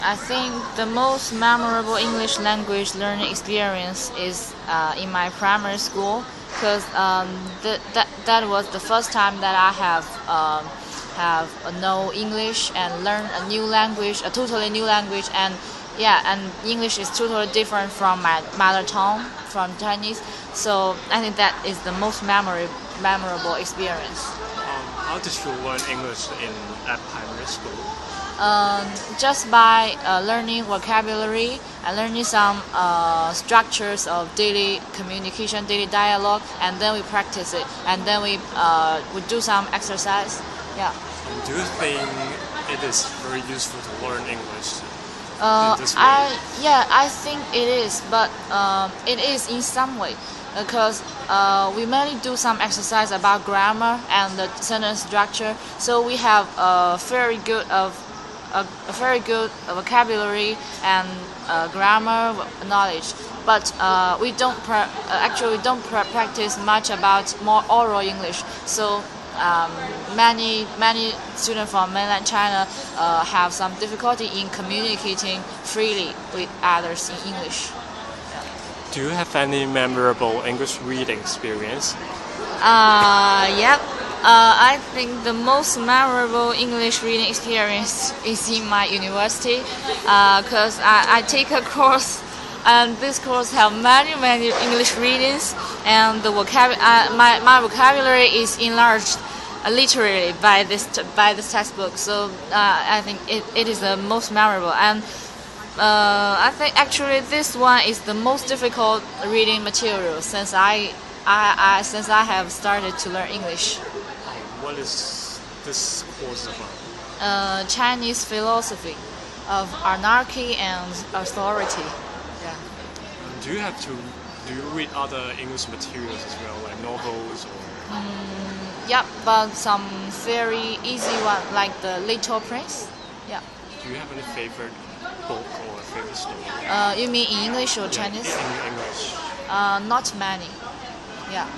I think the most memorable English language learning experience is in my primary school because that was the first time that I have know English and learn a new language, a totally new language, and yeah, and English is totally different from my mother tongue, from Chinese. So I think that is the most memorable experience. How did you learn English at primary school? Just by learning vocabulary and learning some structures of daily communication, daily dialogue, and then we practice it, and then we do some exercise. Yeah. Do you think it is very useful to learn English in this way? I think it is, but it is in some way because we mainly do some exercise about grammar and the sentence structure, so we have a very good vocabulary and grammar knowledge. But we don't practice much about more oral English. So many students from mainland China have some difficulty in communicating freely with others in English. Do you have any memorable English reading experience? Yep. I think the most memorable English reading experience is in my university because I take a course, and this course have many English readings, and the my vocabulary is enlarged literally by this textbook. So I think it is the most memorable, and I think actually this one is the most difficult reading material since I have started to learn English. What is this course about? Chinese philosophy of anarchy and authority. Yeah. Do you read other English materials as well, like novels or? Yep, but some very easy one like The Little Prince. Yeah. Do you have any favorite book or favorite story? You mean in English or Chinese? In English. Not many. Yeah.